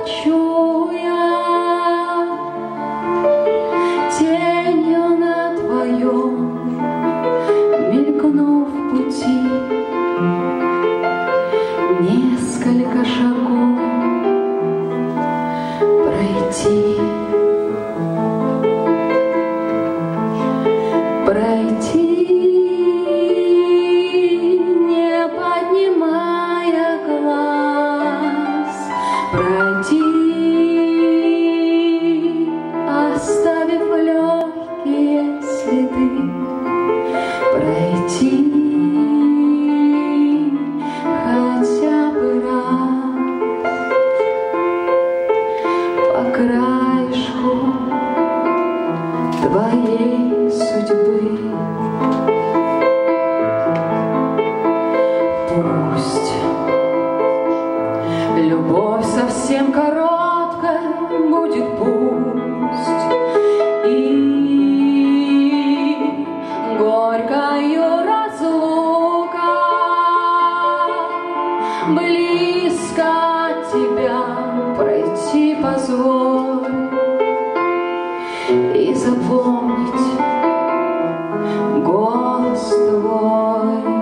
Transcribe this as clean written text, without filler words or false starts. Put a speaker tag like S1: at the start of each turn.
S1: хочу я тенью на твоем, мелькнув пути, несколько шагов пройти. Пройти, не поднимая глаз, пройти, оставив легкие следы, пройти хотя бы раз по краешку твоей судьбы. Пусть любовь совсем короткой будет, пусть и горькою разлука, близко от тебя пройти позволь и запомнить голос твой.